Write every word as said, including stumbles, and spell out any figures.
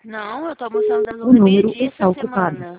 Não, eu tô almoçando O número meio-dia está essa ocupado. semana.